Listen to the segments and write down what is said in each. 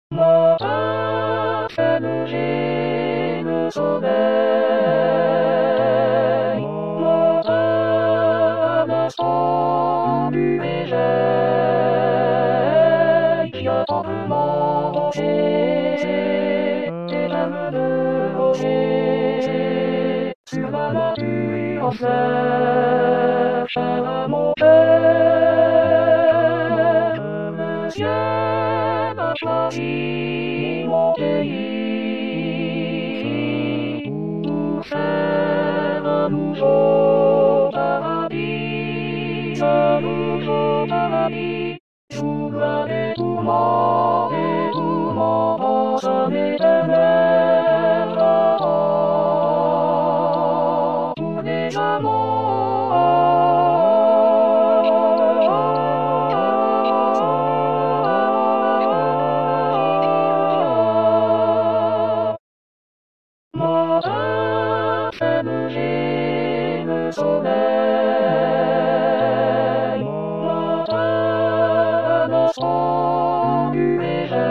Matin, fait lever le soleil. Matin, à l'instant du réveil. J'attends le manger, des lames de rosier. Sur la nature en fleurs, cher à mon cœur. Le ciel a choisi mon pays pour faire un nouveau paradis, un nouveau paradis. Sous gloire et tourments dans un éternel rapport pour les amants. Matin, fait lever le soleil. Matin, à l'instant du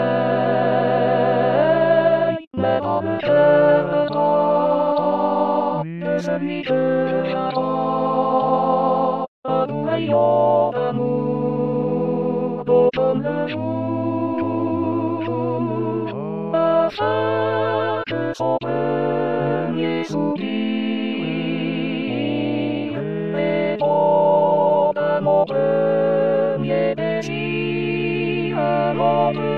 réveil. Mais dans le cœur ardent de celui que j'attends, un doux rayon d'amour, beau comme le jour, afin que son premier soupir réponde à mon premier désir, à mon